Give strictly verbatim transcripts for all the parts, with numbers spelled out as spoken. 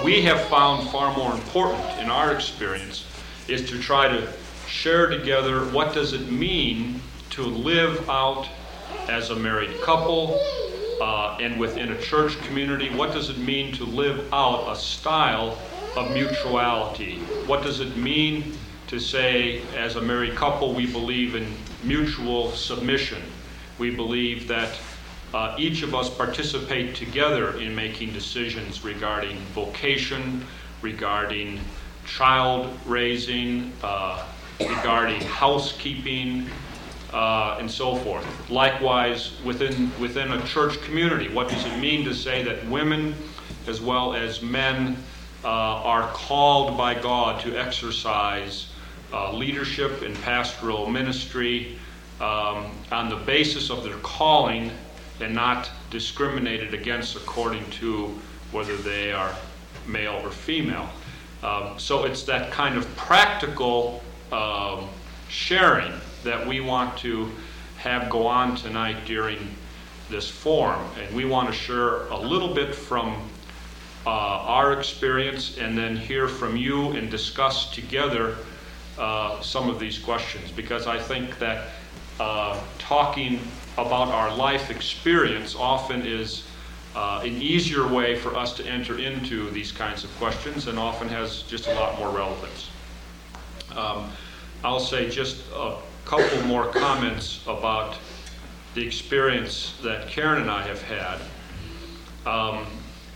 we have found far more important in our experience is to try to share together what does it mean to live out as a married couple uh, and within a church community. What does it mean to live out a style of mutuality? What does it mean to say, as a married couple, we believe in mutual submission? We believe that uh, each of us participate together in making decisions regarding vocation, regarding child raising, uh, regarding housekeeping, uh, and so forth. Likewise, within within a church community, what does it mean to say that women as well as men uh, are called by God to exercise uh, leadership in pastoral ministry um, on the basis of their calling and not discriminated against according to whether they are male or female. Um, so it's that kind of practical um, sharing that we want to have go on tonight during this forum. And we want to share a little bit from uh, our experience and then hear from you and discuss together uh, some of these questions. Because I think that uh, talking about our life experience often is uh, an easier way for us to enter into these kinds of questions and often has just a lot more relevance. Um, I'll say just a couple more comments about the experience that Karen and I have had. Um,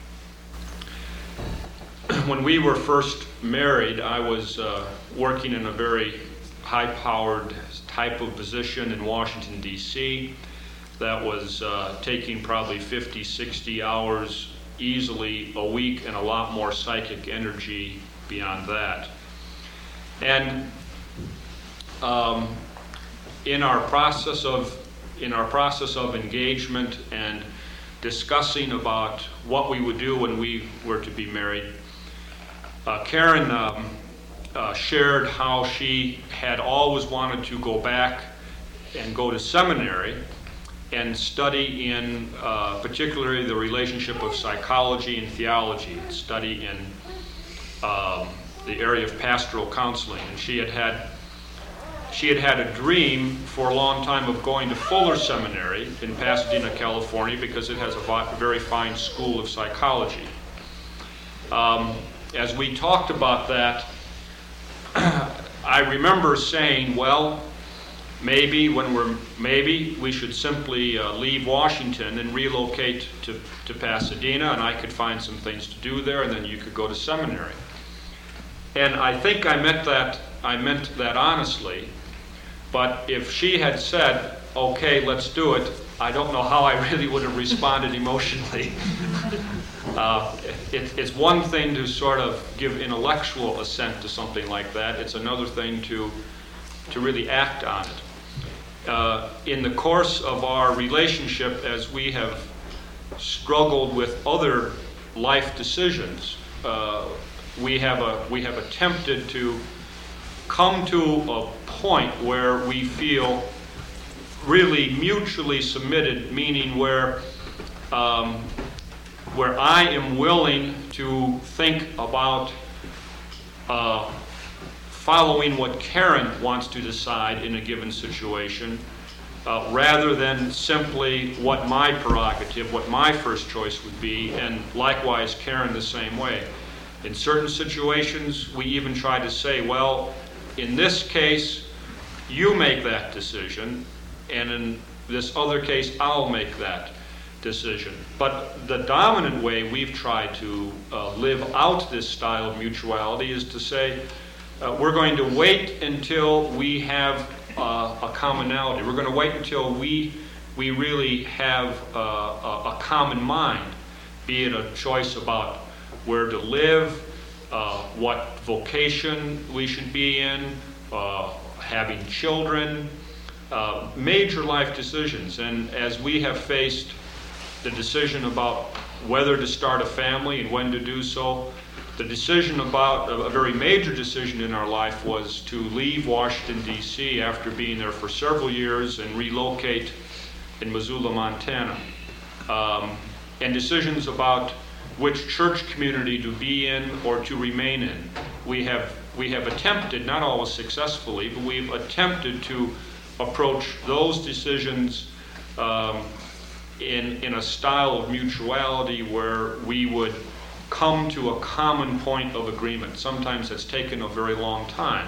when we were first married, I was uh, working in a very high-powered type of position in Washington, D C that was uh, taking probably fifty, sixty hours easily a week and a lot more psychic energy beyond that. And um, in our process of in our process of engagement and discussing about what we would do when we were to be married, uh, Karen um, uh, shared how she had always wanted to go back and go to seminary and study in uh, particularly the relationship of psychology and theology, study in um, the area of pastoral counseling. And she had had she had had a dream for a long time of going to Fuller Seminary in Pasadena, California, because it has a very fine school of psychology. Um, as we talked about that, I remember saying, well, maybe when we're maybe we should simply uh, leave Washington and relocate to, to Pasadena, and I could find some things to do there, and then you could go to seminary. And I think I meant that I meant that honestly, but if she had said, okay, let's do it, I don't know how I really would have responded emotionally. uh, it, it's one thing to sort of give intellectual assent to something like that. It's another thing to to really act on it. Uh, in the course of our relationship, as we have struggled with other life decisions, uh, we have a we have attempted to come to a point where we feel really mutually submitted, meaning where um, where I am willing to think about uh, following what Karen wants to decide in a given situation, uh, rather than simply what my prerogative, what my first choice would be, and likewise Karen the same way. In certain situations, we even try to say, well, in this case, you make that decision, and in this other case, I'll make that decision. But the dominant way we've tried to uh, live out this style of mutuality is to say, uh, we're going to wait until we have uh, a commonality. We're going to wait until we we really have uh, a, a common mind, be it a choice about where to live, uh, what vocation we should be in, uh, having children, uh, major life decisions. And as we have faced the decision about whether to start a family and when to do so, the decision about, a very major decision in our life was to leave Washington, D C after being there for several years and relocate in Missoula, Montana. Um, and decisions about which church community to be in or to remain in. We have we have attempted, not always successfully, but we've attempted to approach those decisions um, in in a style of mutuality where we would come to a common point of agreement. Sometimes it's taken a very long time,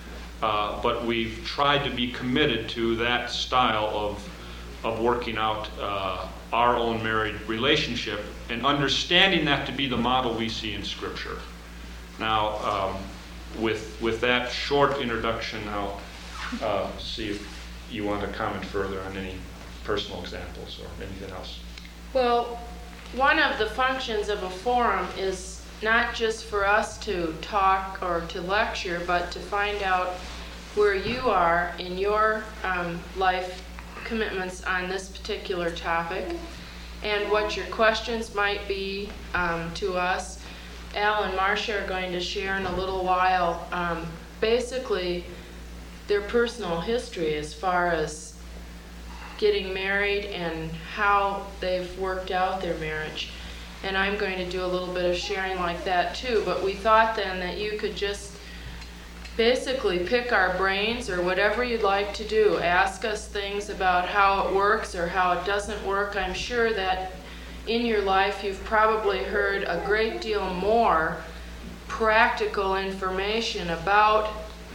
uh, but we've tried to be committed to that style of of working out uh, our own married relationship and understanding that to be the model we see in Scripture. Now, um, with with that short introduction, I'll uh, see if you want to comment further on any personal examples or anything else. Well, one of the functions of a forum is not just for us to talk or to lecture, but to find out where you are in your um, life commitments on this particular topic and what your questions might be um, to us. Al and Marcia are going to share in a little while um, basically their personal history as far as getting married and how they've worked out their marriage. And I'm going to do a little bit of sharing like that too, but we thought then that you could just basically pick our brains or whatever you'd like to do. Ask us things about how it works or how it doesn't work. I'm sure that in your life you've probably heard a great deal more practical information about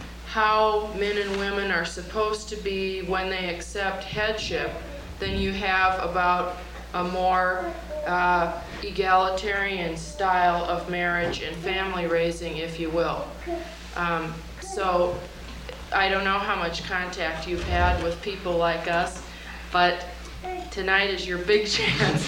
how men and women are supposed to be when they accept headship than you have about a more uh, egalitarian style of marriage and family raising, if you will. Um, so I don't know how much contact you've had with people like us, but tonight is your big chance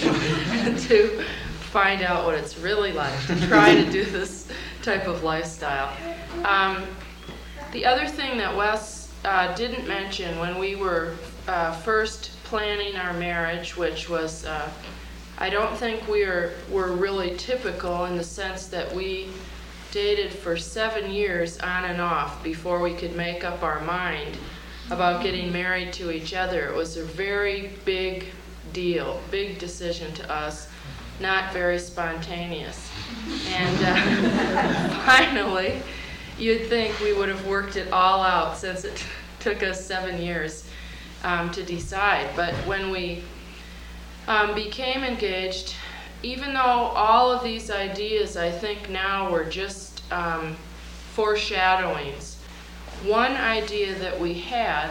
to find out what it's really like to try to do this type of lifestyle. Um, the other thing that Wes uh, didn't mention when we were uh, first planning our marriage, which was, uh, I don't think we were, were really typical in the sense that we dated for seven years on and off before we could make up our mind about getting married to each other. It was a very big deal, big decision to us, not very spontaneous. And uh, finally, you'd think we would have worked it all out since it took us seven years um, to decide. But when we um, became engaged, even though all of these ideas, I think now were just um, foreshadowings, one idea that we had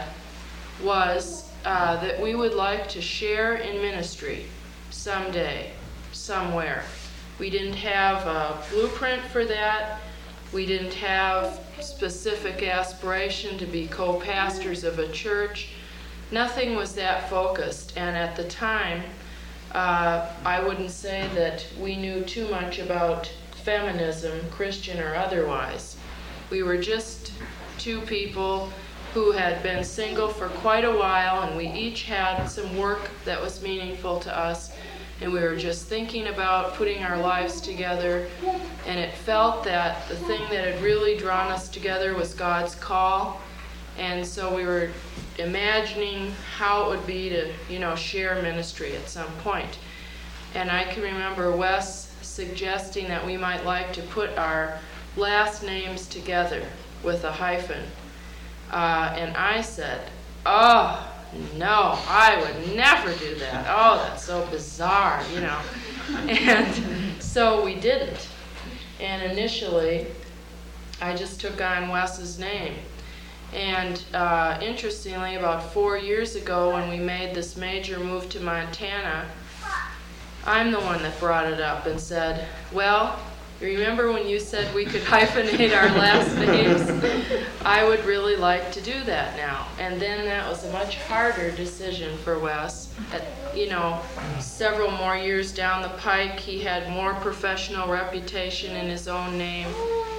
was uh, that we would like to share in ministry someday, somewhere. We didn't have a blueprint for that. We didn't have specific aspiration to be co-pastors of a church. Nothing was that focused, and at the time, Uh, I wouldn't say that we knew too much about feminism, Christian or otherwise. We were just two people who had been single for quite a while, and we each had some work that was meaningful to us, and we were just thinking about putting our lives together, and it felt that the thing that had really drawn us together was God's call. And so we were imagining how it would be to, you know, share ministry at some point. And I can remember Wes suggesting that we might like to put our last names together with a hyphen. Uh, and I said, oh, no, I would never do that. Oh, that's so bizarre, you know. And so we didn't. And initially, I just took on Wes's name. And uh, interestingly, about four years ago when we made this major move to Montana, I'm the one that brought it up and said, well, remember when you said we could hyphenate our last names? I would really like to do that now. And then that was a much harder decision for Wes. At, you know, several more years down the pike, he had more professional reputation in his own name.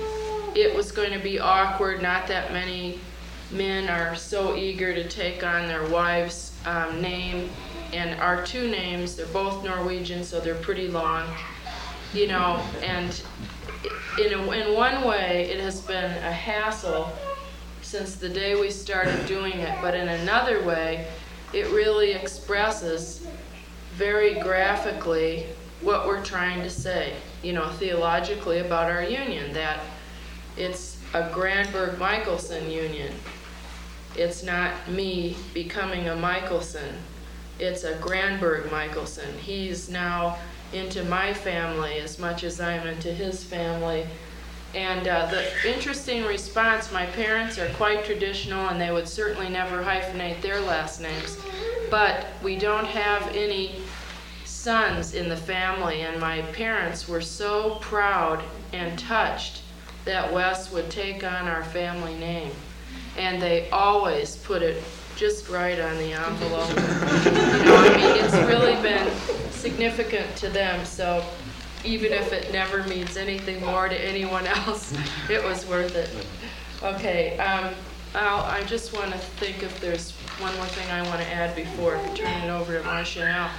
It was going to be awkward. Not that many men are so eager to take on their wife's um, name, and our two names, they're both Norwegian, so they're pretty long, you know, and in, a, in one way it has been a hassle since the day we started doing it, but in another way it really expresses very graphically what we're trying to say. you know, theologically about our union, that it's a Granberg-Michelson union. It's not me becoming a Michelson. It's a Granberg-Michelson. He's now into my family as much as I'm into his family. And uh, the interesting response, my parents are quite traditional and they would certainly never hyphenate their last names, but we don't have any sons in the family, and my parents were so proud and touched that Wes would take on our family name. And they always put it just right on the envelope. You know, I mean, it's really been significant to them, so even if it never means anything more to anyone else, it was worth it. Okay, um, I'll, I just want to think if there's one more thing I want to add before I turn it over to Marcia now.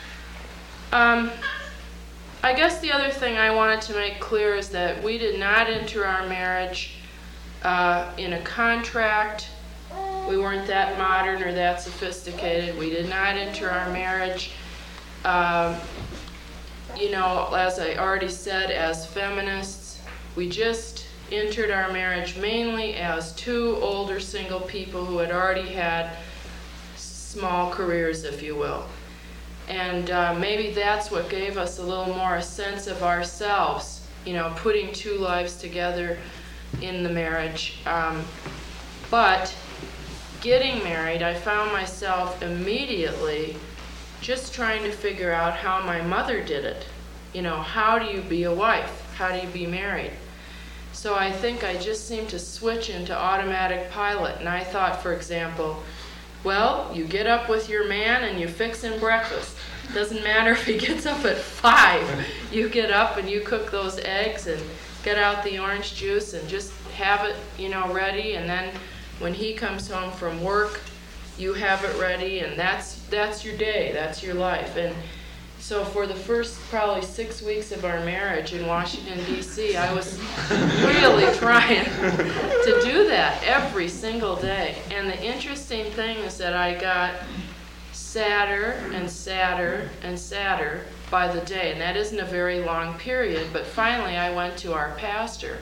Um, I guess the other thing I wanted to make clear is that we did not enter our marriage uh, in a contract. We weren't that modern or that sophisticated. We did not enter our marriage, um, you know, as I already said, as feminists. We just entered our marriage mainly as two older single people who had already had small careers, if you will. And uh, maybe that's what gave us a little more a sense of ourselves, you know, putting two lives together in the marriage. Um, but getting married, I found myself immediately just trying to figure out how my mother did it. You know, how do you be a wife? How do you be married? So I think I just seemed to switch into automatic pilot. And I thought, for example, well, you get up with your man and you fix him breakfast. Doesn't matter if he gets up at five. You get up and you cook those eggs and get out the orange juice and just have it, you know, ready. And then when he comes home from work, you have it ready, and that's that's your day, that's your life. And so for the first probably six weeks of our marriage in Washington, D C, I was really trying to do that every single day. And the interesting thing is that I got sadder and sadder and sadder by the day. And that isn't a very long period, but finally I went to our pastor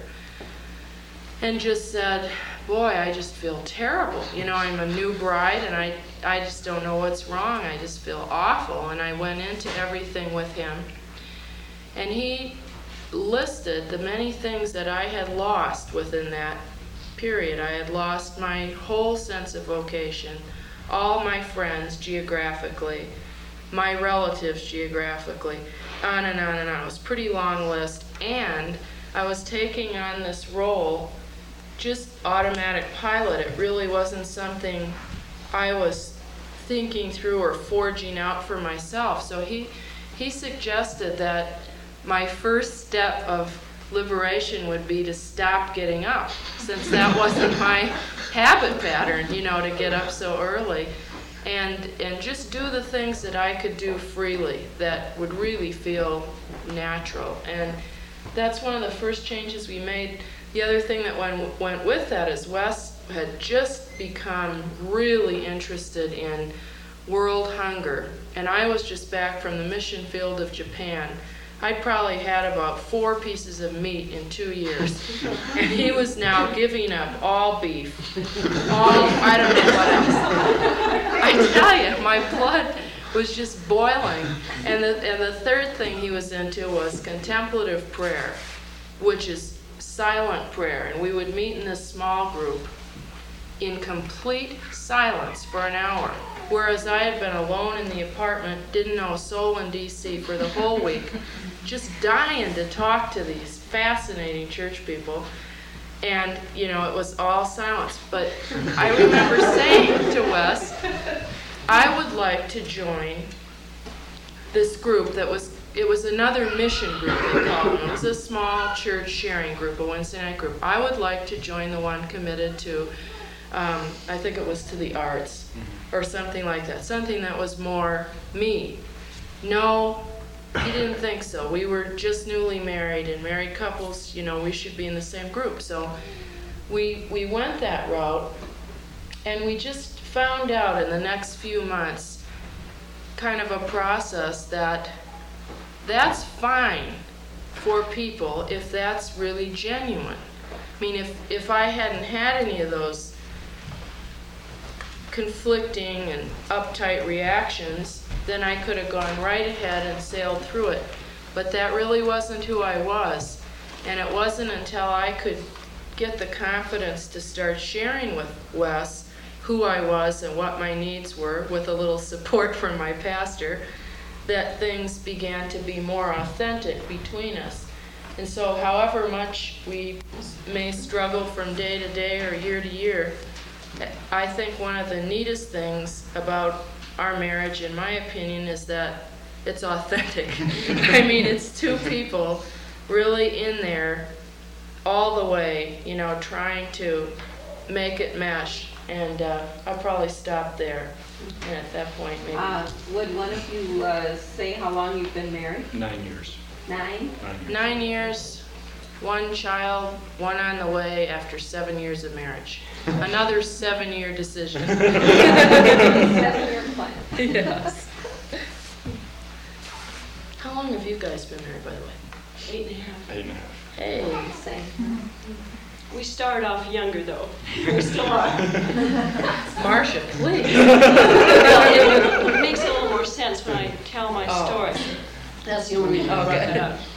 and just said, boy, I just feel terrible. You know, I'm a new bride and I, I just don't know what's wrong. I just feel awful. And I went into everything with him. And he listed the many things that I had lost within that period. I had lost my whole sense of vocation, all my friends geographically, my relatives geographically, on and on and on. It was a pretty long list. And I was taking on this role just automatic pilot. It really wasn't something I was thinking through or forging out for myself. So he he suggested that my first step of liberation would be to stop getting up, since that wasn't my habit pattern, you know, to get up so early, and and just do the things that I could do freely that would really feel natural. And that's one of the first changes we made. The other thing that went, went with that is Wes had just become really interested in world hunger. And I was just back from the mission field of Japan. I'd probably had about four pieces of meat in two years. And he was now giving up all beef, all, I don't know what else. I tell you, my blood was just boiling. And the, and the third thing he was into was contemplative prayer, which is silent prayer. And we would meet in this small group in complete silence for an hour, whereas I had been alone in the apartment, didn't know a soul in D C for the whole week, just dying to talk to these fascinating church people. And, you know, it was all silence. But I remember saying to Wes, I would like to join this group that was It was another mission group, they called them. It was a small church sharing group, a Wednesday night group. I would like to join the one committed to, um, I think it was to the arts, or something like that. Something that was more me. No, he didn't think so. We were just newly married, and married couples, you know, we should be in the same group. So we, we went that route, and we just found out in the next few months kind of a process that that's fine for people if that's really genuine. I mean, if, if I hadn't had any of those conflicting and uptight reactions, then I could have gone right ahead and sailed through it. But that really wasn't who I was. And it wasn't until I could get the confidence to start sharing with Wes who I was and what my needs were, with a little support from my pastor, that things began to be more authentic between us. And so however much we may struggle from day to day or year to year, I think one of the neatest things about our marriage, in my opinion, is that it's authentic. I mean, it's two people really in there all the way, you know, trying to make it mesh. And uh, I'll probably stop there. And at that point, maybe. Uh, would one of you uh, say how long you've been married? Nine years. Nine? Nine years. Nine years, one child, one on the way after seven years of marriage. Another seven-year decision. Seven-year plan. Yes. How long have you guys been married, by the way? Eight and a half. Eight and a half. Hey. Same. We started off younger, though. We still are. Marcia, please. Well, it makes it a little more sense when I tell my Oh. story. That's the only reason I brought Okay. that up.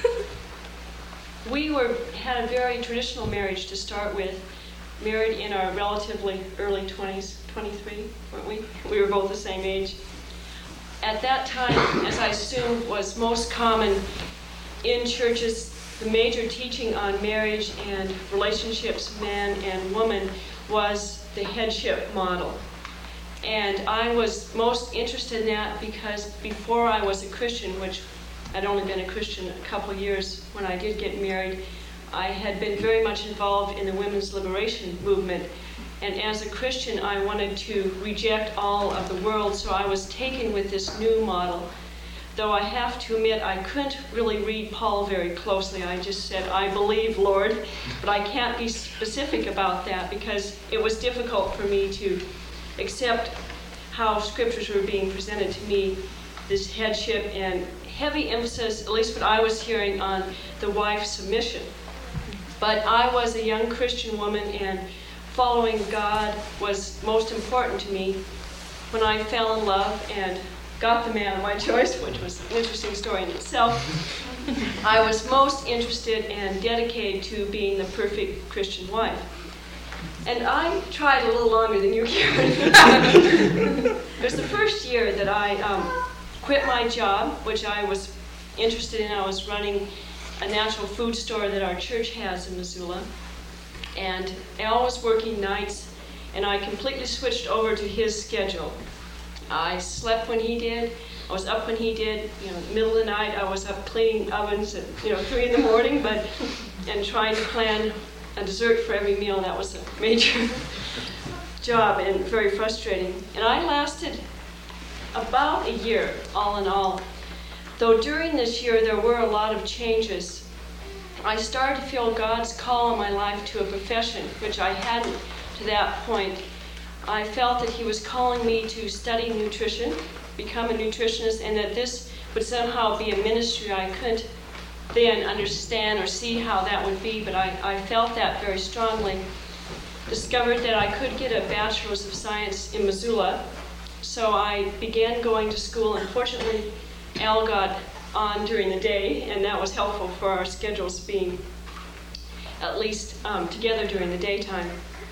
We were had a very traditional marriage to start with. Married in our relatively early twenties, twenty-three, weren't we? We were both the same age. At that time, as I assume was most common in churches, the major teaching on marriage and relationships, man and woman, was the headship model. And I was most interested in that because before I was a Christian, which I'd only been a Christian a couple years when I did get married, I had been very much involved in the women's liberation movement. And as a Christian, I wanted to reject all of the world, so I was taken with this new model. Though I have to admit, I couldn't really read Paul very closely. I just said, I believe, Lord, but I can't be specific about that because it was difficult for me to accept how scriptures were being presented to me, this headship and heavy emphasis, at least what I was hearing, on the wife's submission. But I was a young Christian woman, and following God was most important to me. When I fell in love and got the man of my choice, which was an interesting story in itself, I was most interested and dedicated to being the perfect Christian wife. And I tried a little longer than you, Karen. It was the first year that I um, quit my job, which I was interested in. I was running a natural food store that our church has in Missoula. And Al was working nights, and I completely switched over to his schedule. I slept when he did. I was up when he did. You know, in the middle of the night, I was up cleaning ovens at you know three in the morning, but and trying to plan a dessert for every meal. That was a major job and very frustrating. And I lasted about a year, all in all. Though during this year there were a lot of changes. I started to feel God's call in my life to a profession, which I hadn't to that point. I felt that He was calling me to study nutrition, become a nutritionist, and that this would somehow be a ministry. I couldn't then understand or see how that would be, but I, I felt that very strongly. Discovered that I could get a Bachelor's of Science in Missoula, so I began going to school, and fortunately Al got on during the day, and that was helpful for our schedules being at least um, together during the daytime.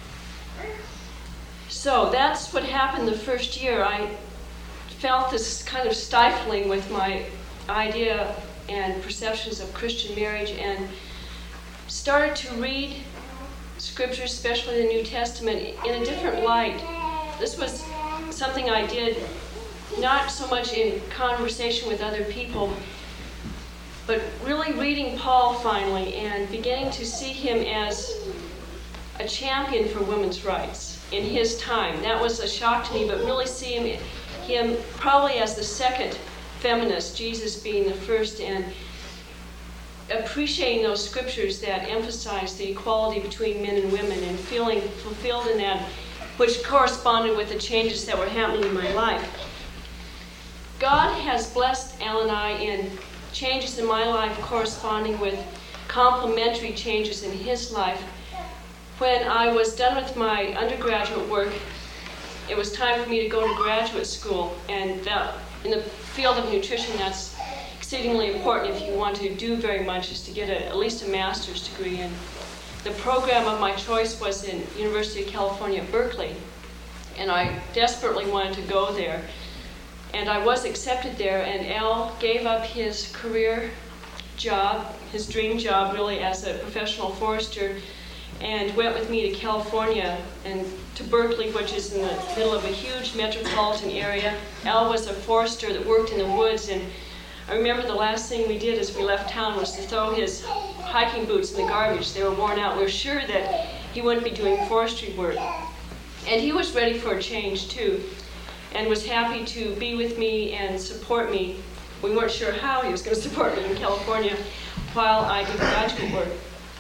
So that's what happened the first year. I felt this kind of stifling with my idea and perceptions of Christian marriage, and started to read scriptures, especially the New Testament, in a different light. This was something I did not so much in conversation with other people, but really reading Paul finally and beginning to see him as a champion for women's rights in his time. That was a shock to me, but really seeing him, him probably as the second feminist, Jesus being the first, and appreciating those scriptures that emphasize the equality between men and women and feeling fulfilled in that, which corresponded with the changes that were happening in my life. God has blessed Al and I in changes in my life corresponding with complementary changes in his life. When I was done with my undergraduate work, it was time for me to go to graduate school, and that, in the field of nutrition, that's exceedingly important if you want to do very much, is to get a, at least a master's degree. And the program of my choice was in University of California at Berkeley, and I desperately wanted to go there. And I was accepted there, and Al gave up his career job, his dream job really, as a professional forester, and went with me to California and to Berkeley, which is in the middle of a huge metropolitan area. Al was a forester that worked in the woods, and I remember the last thing we did as we left town was to throw his hiking boots in the garbage. They were worn out. We were sure that he wouldn't be doing forestry work. And he was ready for a change too, and was happy to be with me and support me. We weren't sure how he was going to support me in California while I did graduate work.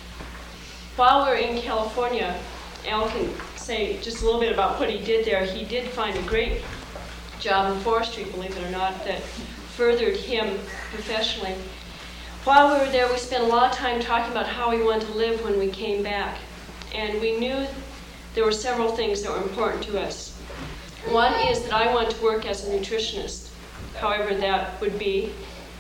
While we were in California, Al can say just a little bit about what he did there. He did find a great job in forestry, believe it or not, that furthered him professionally. While we were there, we spent a lot of time talking about how we wanted to live when we came back. And we knew there were several things that were important to us. One is that I wanted to work as a nutritionist, however that would be.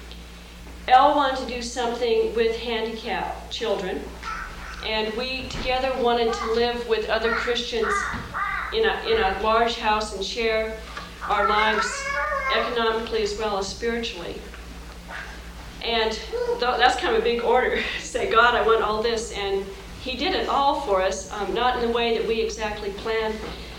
Al wanted to do something with handicapped children, and we together wanted to live with other Christians in a, in a large house and share our lives economically as well as spiritually. And th- that's kind of a big order to say, God, I want all this. And he did it all for us, um, not in the way that we exactly planned.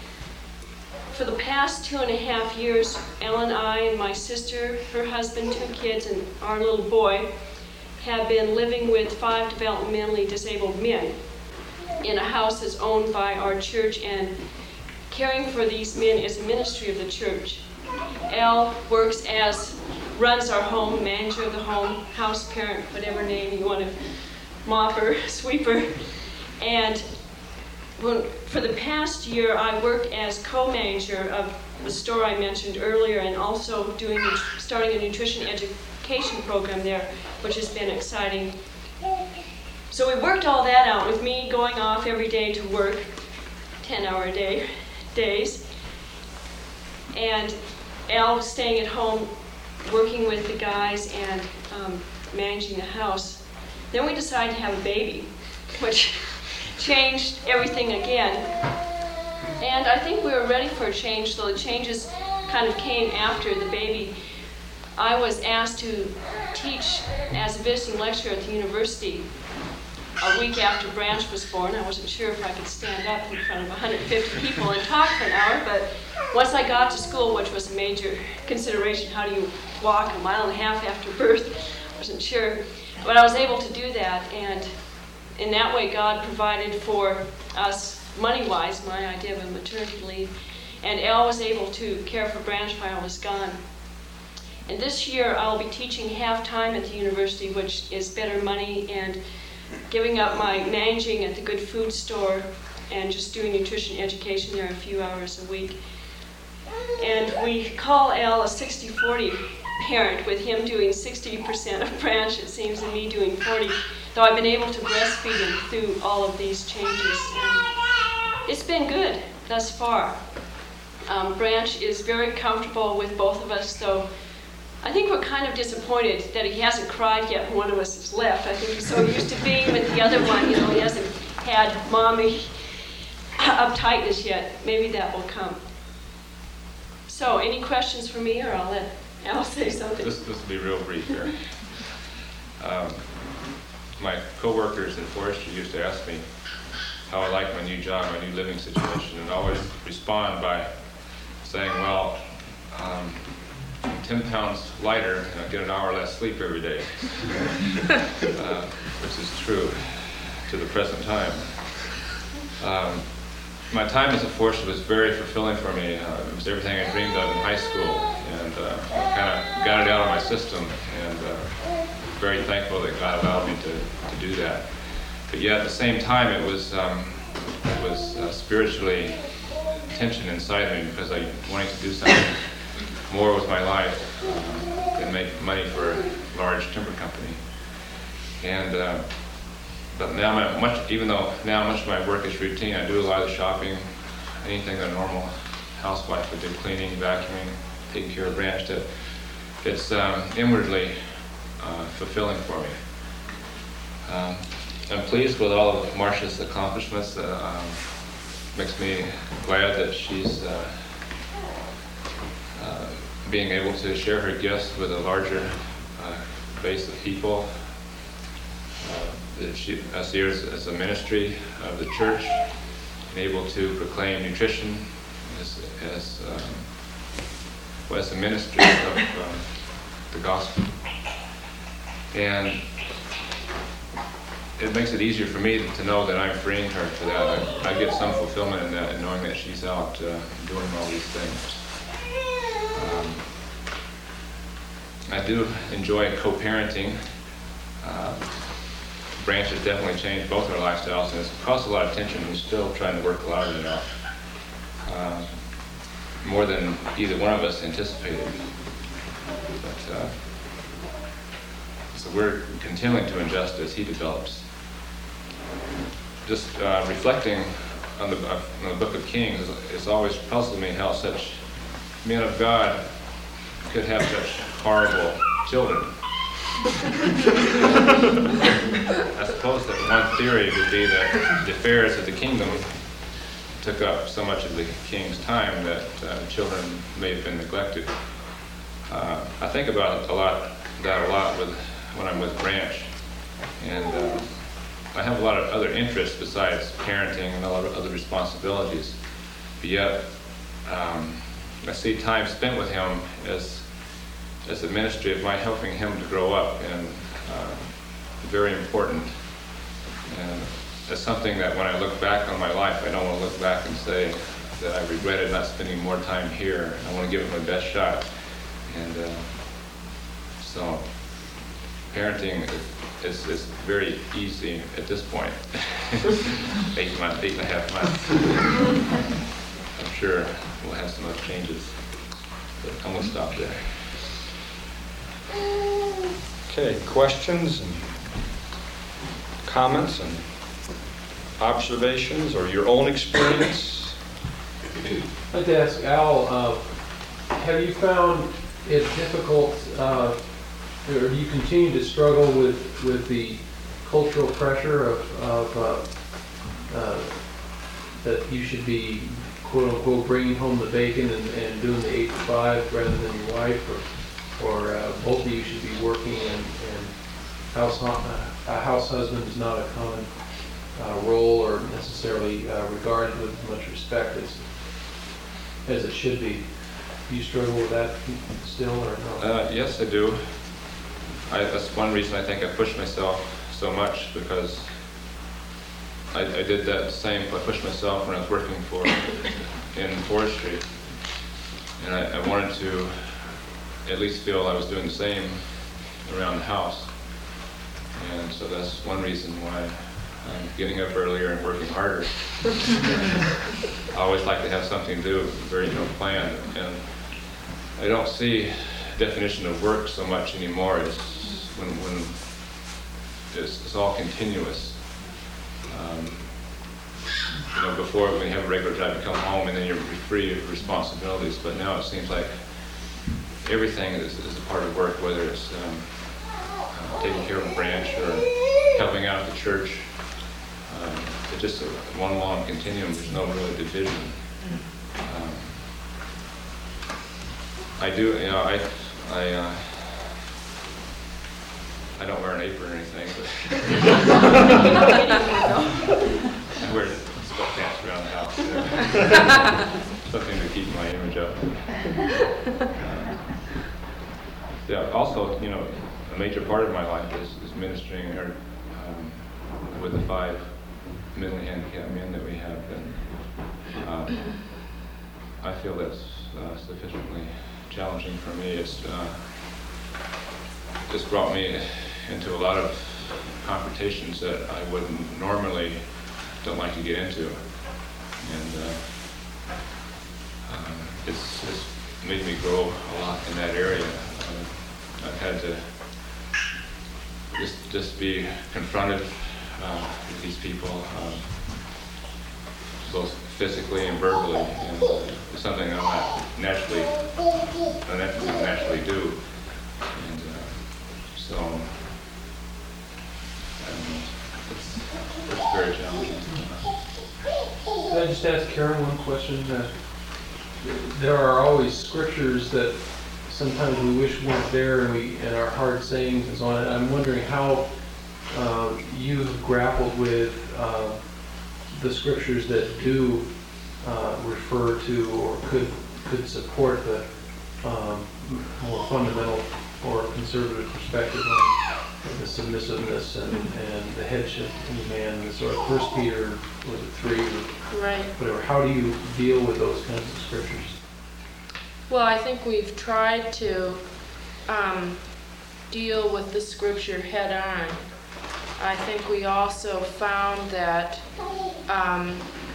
For the past two and a half years, Ellen and I and my sister, her husband, two kids, and our little boy have been living with five developmentally disabled men in a house that's owned by our church, and caring for these men is a ministry of the church. Al works as, runs our home, manager of the home, house parent, whatever name you want to, mopper, sweeper. And when, for the past year, I worked as co-manager of the store I mentioned earlier, and also doing starting a nutrition education program there, which has been exciting. So we worked all that out with me going off every day to work, ten hour a day days, and Al was staying at home working with the guys and um, managing the house. Then we decided to have a baby, which changed everything again. And I think we were ready for a change, so the changes kind of came after the baby. I was asked to teach as a visiting lecturer at the university a week after Branch was born. I wasn't sure if I could stand up in front of one hundred fifty people and talk for an hour, but once I got to school, which was a major consideration, how do you walk a mile and a half after birth? I wasn't sure. But I was able to do that, and in that way God provided for us money-wise, my idea of a maternity leave, and Al was able to care for Branch while I was gone. And this year I'll be teaching half-time at the university, which is better money, and giving up my managing at the Good Food Store and just doing nutrition education there a few hours a week. And we call Al a sixty forty parent, with him doing sixty percent of Branch, it seems, and me doing forty, though I've been able to breastfeed him through all of these changes. And it's been good thus far. Um, Branch is very comfortable with both of us, though I think we're kind of disappointed that he hasn't cried yet when one of us has left. I think he's so used to being with the other one, you know, he hasn't had mommy uptightness yet. Maybe that will come. So, any questions for me, or I'll let Al say something? This, this will be real brief here. Um, my co-workers in forestry used to ask me how I liked my new job, my new living situation, and I always respond by saying, well, um, I'm ten pounds lighter and I get an hour less sleep every day, uh, which is true to the present time. Um, my time as a forester was very fulfilling for me. Uh, it was everything I dreamed of in high school, and uh, I kind of got it out of my system, and uh, very thankful that God allowed me to, to do that. But yet at the same time, it was um, it was uh, spiritually tension inside me, because I wanted to do something more with my life. Um, and make money for a large timber company. And uh, but now my much, even though now much of my work is routine, I do a lot of the shopping, anything that a normal housewife would do, cleaning, vacuuming, taking care of Branch. That it's um, inwardly uh, fulfilling for me. Um, I'm pleased with all of Marcia's accomplishments. Uh, um, makes me glad that she's uh, uh, being able to share her gifts with a larger uh, base of people. Uh, that she uh, see her as, as a ministry of the church, and able to proclaim nutrition as, as, um, well, as a ministry of um, the gospel. And it makes it easier for me to know that I'm freeing her for that. I, I get some fulfillment in that, in knowing that she's out uh, doing all these things. Um, I do enjoy co-parenting. Uh, Branch has definitely changed both our lifestyles, and it's cost a lot of tension. We're still trying to work a lot of it out, uh, more than either one of us anticipated. But uh, so we're continuing to adjust as he develops. Just uh, reflecting on the, uh, on the Book of Kings, it's always puzzled me how such men of God could have such horrible children. I suppose that one theory would be that the affairs of the kingdom took up so much of the king's time that uh, children may have been neglected. Uh, I think about it a lot, that a lot with when I'm with Branch, and uh, I have a lot of other interests besides parenting and a lot of other responsibilities. But yet, um, I see time spent with him as as a ministry of my helping him to grow up, and uh, very important. And it's something that when I look back on my life, I don't want to look back and say that I regretted not spending more time here. I want to give it my best shot. And uh, so parenting is, is very easy at this point. eight months, eight and a half months. I'm sure we'll have some other changes, but I'm going to stop there. Okay, questions and comments and observations or your own experience? I'd like to ask Al, uh, have you found it difficult, uh, or do you continue to struggle with, with the cultural pressure of, of uh, uh, that you should be, quote unquote, bringing home the bacon and, and doing the eight to five rather than your wife, or or uh, both of you should be working, and, and house, uh, a house husband is not a common uh, role or necessarily uh, regarded with as much respect as, as it should be. Do you struggle with that still, or no? Uh, yes, I do. I, that's one reason I think I pushed myself so much, because I, I did that same, I pushed myself when I was working for in forestry, and I, I wanted to at least feel I was doing the same around the house. And so that's one reason why I'm getting up earlier and working harder. I always like to have something to do, very no plan. And I don't see definition of work so much anymore. It's when, when it's, it's all continuous. Um, you know, before when you have a regular job, you come home and then you're free of responsibilities. But now it seems like everything is, is a part of work, whether it's um, uh, taking care of a branch or helping out at the church. Um, it's just a, one long continuum. There's no real division. Um, I do, you know, I, I, uh, I don't wear an apron or anything, but I wear sweatpants around the house. So something to keep my image up. Uh, Yeah, also, you know, a major part of my life is, is ministering or, um, with the five mentally handicapped men that we have. And um, I feel that's uh, sufficiently challenging for me. It's, uh, it's brought me into a lot of confrontations that I wouldn't normally don't like to get into. And uh, uh, it's, it's made me grow a lot in that area. Uh, I've had to just just be confronted uh, with these people, um, both physically and verbally, and uh, it's something I'm not naturally, I don't naturally do, and uh, so I don't know, it's, it's very challenging. Can I just ask Karen one question? Uh, There are always scriptures that sometimes we wish weren't there, and we and our hard sayings and so on. And I'm wondering how uh, you've grappled with uh, the scriptures that do uh, refer to or could could support the um, more fundamental or conservative perspective on the submissiveness and, and the headship in the man, and the sort of First Peter was it three or Right. whatever. How do you deal with those kinds of scriptures? Well, I think we've tried to um, deal with the scripture head on. I think we also found that um,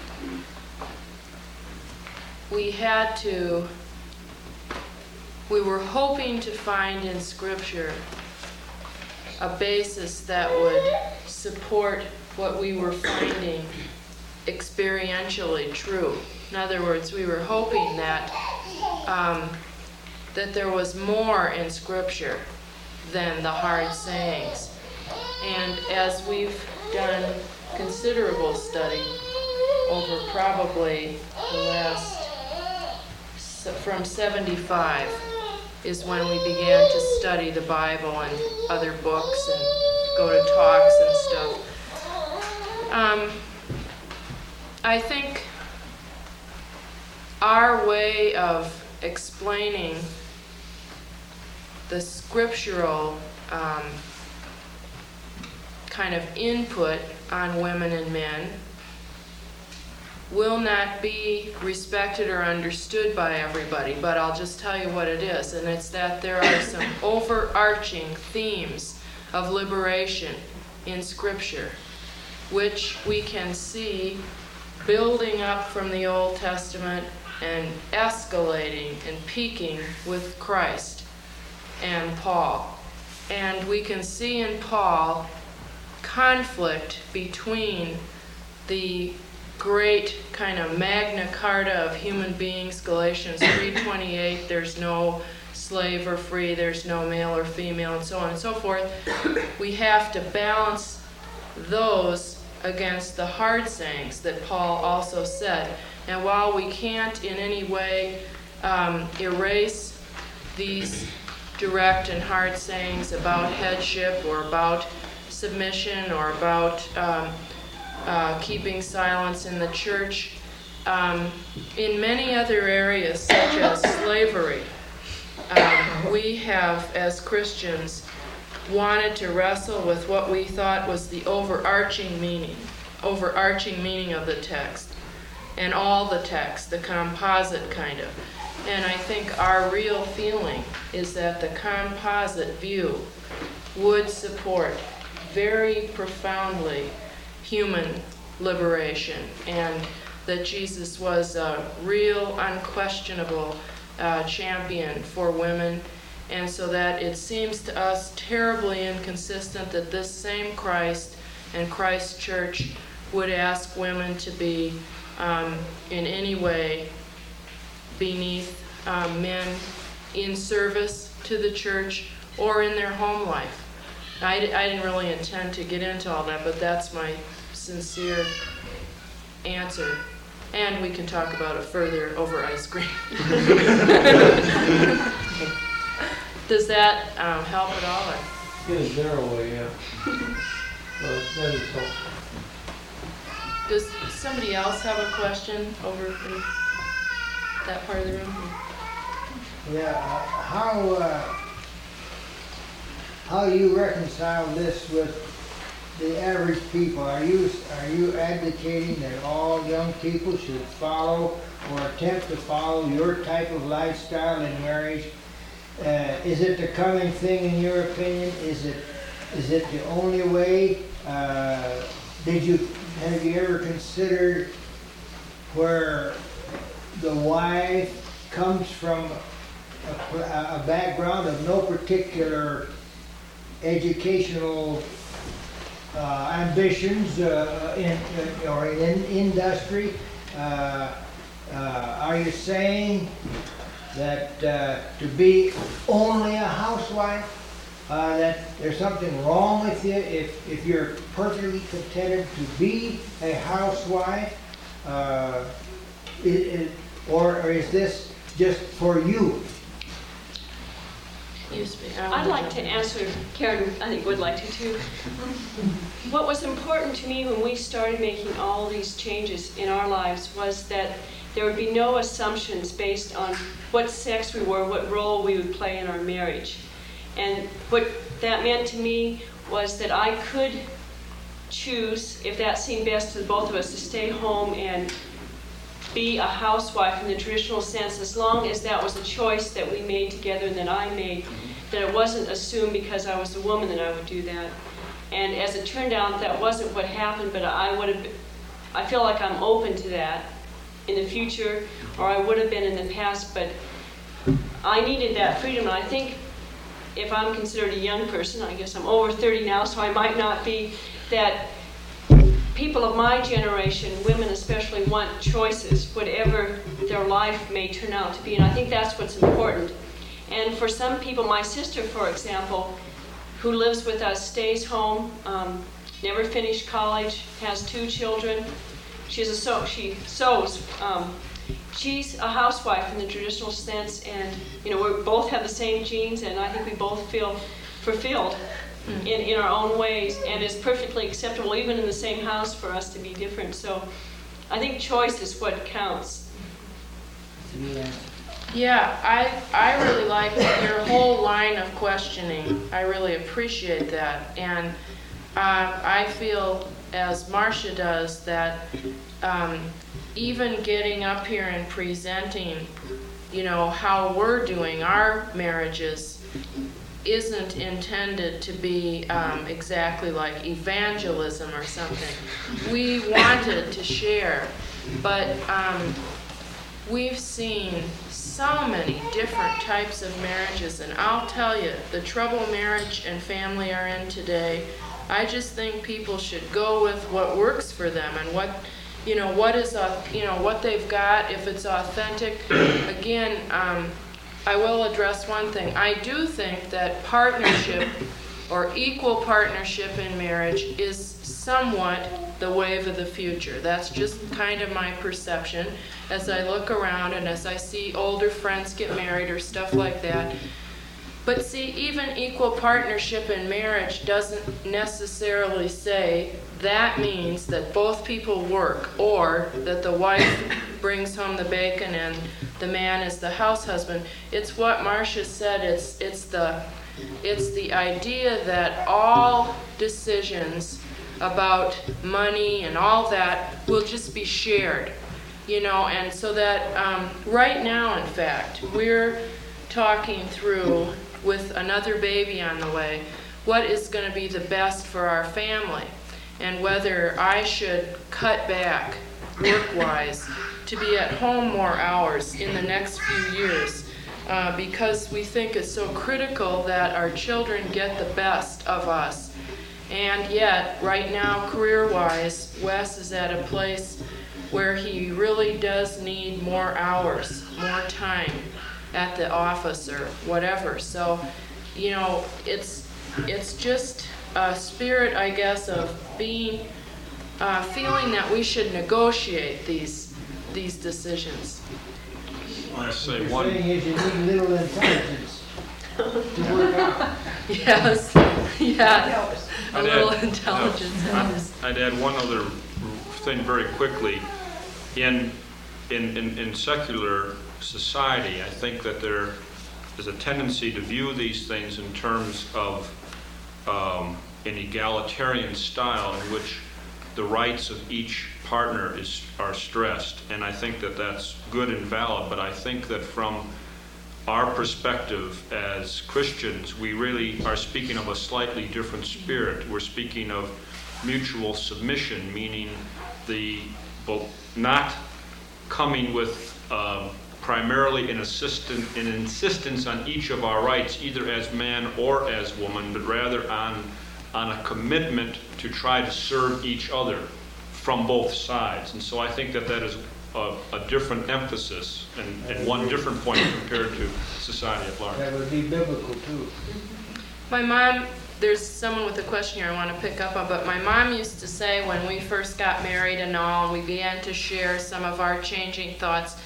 we had to, we were hoping to find in scripture a basis that would support what we were finding experientially true. In other words, we were hoping that um, that there was more in Scripture than the hard sayings. And as we've done considerable study over probably the last, from seventy-five is when we began to study the Bible and other books and go to talks and stuff. Um, I think our way of explaining the scriptural um, kind of input on women and men will not be respected or understood by everybody, but I'll just tell you what it is, and it's that there are some overarching themes of liberation in Scripture, which we can see building up from the Old Testament and escalating and peaking with Christ and Paul. And we can see in Paul conflict between the great kind of Magna Carta of human beings, Galatians three twenty-eight, there's no slave or free, there's no male or female, and so on and so forth. We have to balance those against the hard sayings that Paul also said. And while we can't in any way um, erase these direct and hard sayings about headship or about submission or about um, uh, keeping silence in the church, um, in many other areas such as slavery, um, we have, as Christians, wanted to wrestle with what we thought was the overarching meaning, overarching meaning of the text, and all the text, the composite kind of. And I think our real feeling is that the composite view would support very profoundly human liberation, and that Jesus was a real, unquestionable uh, champion for women. And so that it seems to us terribly inconsistent that this same Christ and Christ's church would ask women to be um, in any way beneath um, men in service to the church or in their home life. I, I didn't really intend to get into all that, but that's my sincere answer. And we can talk about it further over ice cream. Does that um, help at all? Or? In a general way, yeah. Well, that is helpful. Does somebody else have a question over in that part of the room? Yeah, uh, how, uh, how do you reconcile this with the average people? Are you, are you advocating that all young people should follow or attempt to follow your type of lifestyle in marriage? Uh, is it the coming thing in your opinion? Is it, is it the only way? Uh, did you, have you ever considered where the wife comes from a, a background of no particular educational uh, ambitions uh, in, uh, or in industry, uh, uh, are you saying that uh, to be only a housewife, uh, that there's something wrong with you if, if you're perfectly contented to be a housewife? Uh, it, it, or, or is this just for you? You speak. I'd like to answer, Karen, I think would like to too. What was important to me when we started making all these changes in our lives was that there would be no assumptions based on what sex we were, what role we would play in our marriage. And what that meant to me was that I could choose, if that seemed best to both of us, to stay home and be a housewife in the traditional sense, as long as that was a choice that we made together and that I made, that it wasn't assumed because I was a woman that I would do that. And as it turned out, that wasn't what happened, but I would have, I feel like I'm open to that in the future, or I would have been in the past, but I needed that freedom. And I think if I'm considered a young person, I guess I'm over thirty now, so I might not be, that people of my generation, women especially, want choices, whatever their life may turn out to be. And I think that's what's important. And for some people, my sister, for example, who lives with us, stays home, um, never finished college, has two children. She's a sew, she sews. Um, she's a housewife in the traditional sense, and you know, we both have the same genes, and I think we both feel fulfilled in, in our own ways, and it's perfectly acceptable, even in the same house, for us to be different. So I think choice is what counts. Yeah. Yeah, I, I really like your whole line of questioning. I really appreciate that. And uh, I feel, as Marcia does, that um, even getting up here and presenting, you know, how we're doing our marriages isn't intended to be um, exactly like evangelism or something. We wanted to share, but um, we've seen so many different types of marriages, and I'll tell you, the trouble marriage and family are in today, I just think people should go with what works for them and what, you know, what is, you know, what they've got, if it's authentic. Again, um, I will address one thing. I do think that partnership or equal partnership in marriage is somewhat the wave of the future. That's just kind of my perception as I look around and as I see older friends get married or stuff like that. But see, even equal partnership in marriage doesn't necessarily say that means that both people work, or that the wife brings home the bacon and the man is the house husband. It's what Marcia said, it's, it's, the, it's the idea that all decisions about money and all that will just be shared, you know, and so that um, right now, in fact, we're talking through, with another baby on the way, what is going to be the best for our family, and whether I should cut back work-wise to be at home more hours in the next few years, uh, because we think it's so critical that our children get the best of us. And yet, right now, career-wise, Wes is at a place where he really does need more hours, more time at the office or whatever. So, you know, it's it's just a spirit, I guess, of being, uh, feeling that we should negotiate these these decisions. I say What one. you're saying is you need little intelligence to work out. Yes, yeah, a I'd little add- intelligence no, helps. I'd add one other thing very quickly. In, in, in, in secular society, I think that there is a tendency to view these things in terms of um, an egalitarian style in which the rights of each partner is, are stressed. And I think that that's good and valid, but I think that from our perspective as Christians, we really are speaking of a slightly different spirit. We're speaking of mutual submission, meaning the well, not coming with uh, primarily an assistant, an insistence on each of our rights, either as man or as woman, but rather on, on a commitment to try to serve each other from both sides. And so I think that that is a, a different emphasis and, and one different point compared to society at large. That would be biblical too. My mom, there's someone with a question here I want to pick up on, but my mom used to say when we first got married and all, and we began to share some of our changing thoughts,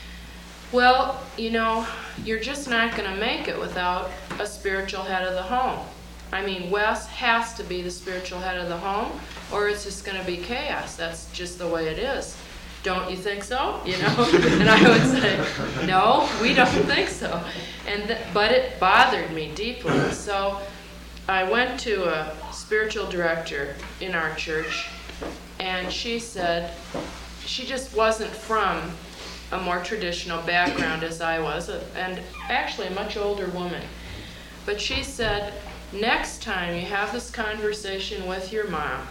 well, you know, you're just not going to make it without a spiritual head of the home. I mean, Wes has to be the spiritual head of the home, or it's just going to be chaos. That's just the way it is. Don't you think so? You know? And I would say, no, we don't think so. And th- but it bothered me deeply. So I went to a spiritual director in our church, and she said she just wasn't from a more traditional background as I was, and actually a much older woman. But she said, next time you have this conversation with your mom,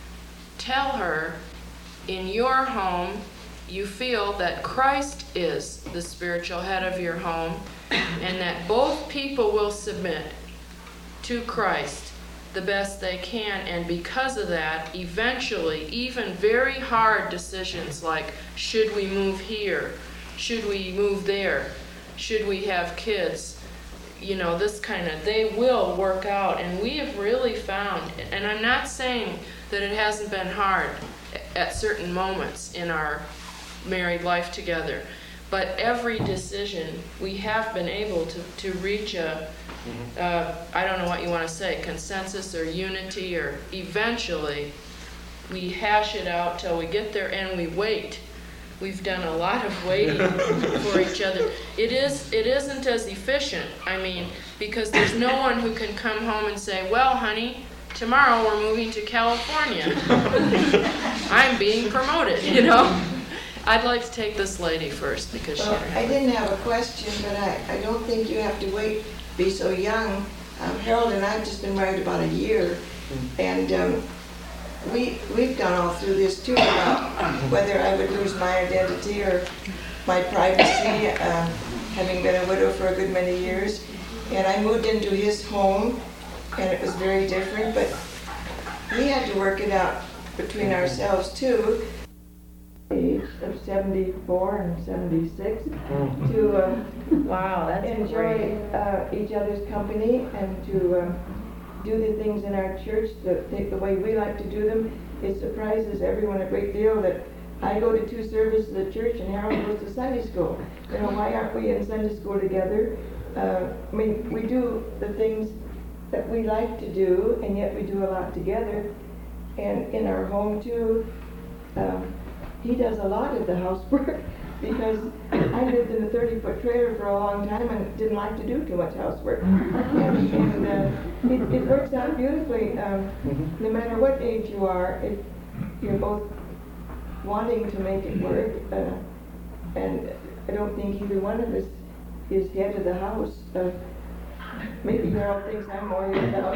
tell her in your home you feel that Christ is the spiritual head of your home, and that both people will submit to Christ the best they can, and because of that, eventually, even very hard decisions like, should we move here? Should we move there? Should we have kids? You know, this kind of, they will work out. And we have really found, and I'm not saying that it hasn't been hard at certain moments in our married life together, but every decision we have been able to, to reach a, uh, I don't know what you want to say, consensus or unity, or eventually we hash it out till we get there and we wait. We've done a lot of waiting for each other. It is, it isn't as efficient, I mean, because there's no one who can come home and say, well, honey, tomorrow we're moving to California. I'm being promoted, you know? I'd like to take this lady first because Well, she... I didn't have a question, but I, I don't think you have to wait, be so young. Um, Harold and I have just been married about a year, and um, we, we've gone all through this too, about whether I would lose my identity or my privacy, uh, having been a widow for a good many years. And I moved into his home, and it was very different, but we had to work it out between ourselves too. Age of seventy-four and seventy-six to uh, Wow, that's enjoy uh, each other's company and to uh, do the things in our church the, the way we like to do them. It surprises everyone a great deal that I go to two services at church and Harold goes to Sunday school. You know, why aren't we in Sunday school together? Uh, I mean, we do the things that we like to do, and yet we do a lot together. And in our home too, um, he does a lot of the housework because I lived in a thirty-foot trailer for a long time and didn't like to do too much housework. And, and uh, it, it works out beautifully. Um, no matter what age you are, if you're both wanting to make it work, uh, and I don't think either one of us is head of the house. Uh, maybe Harold thinks I'm more head of the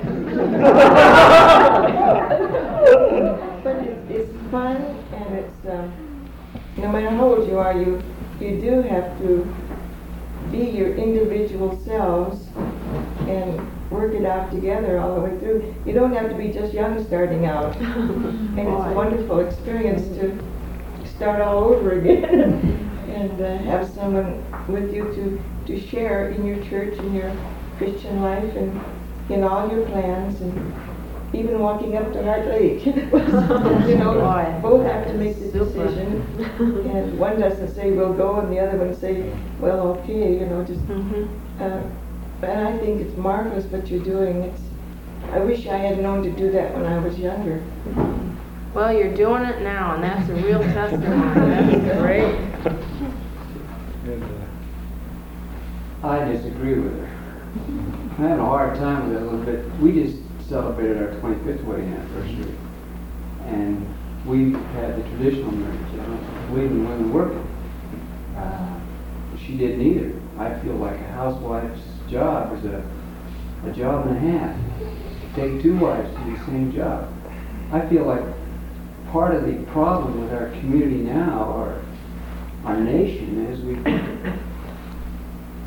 house. But it's, it's fun, and it's, um, no matter how old you are, you, you do have to be your individual selves and work it out together all the way through. You don't have to be just young starting out. And it's a wonderful experience to start all over again and uh, have someone with you to, to share in your church and your Christian life and in all your plans, and even walking up to Heart Lake. You know, both have to make the decision, and one doesn't say we'll go, and the other one say, well, okay, you know, just. Uh, and I think it's marvelous what you're doing. It's. I wish I had known to do that when I was younger. Well, you're doing it now, and that's a real testimony. That's great. And, uh, I disagree with her. I had a hard time with it a little bit. We just celebrated our twenty-fifth wedding anniversary, and we had the traditional marriage. You know, we and women working. Uh, she didn't either. I feel like a housewife's job is a, a job and a half. Take two wives to do the same job. I feel like part of the problem with our community now, or our nation, is we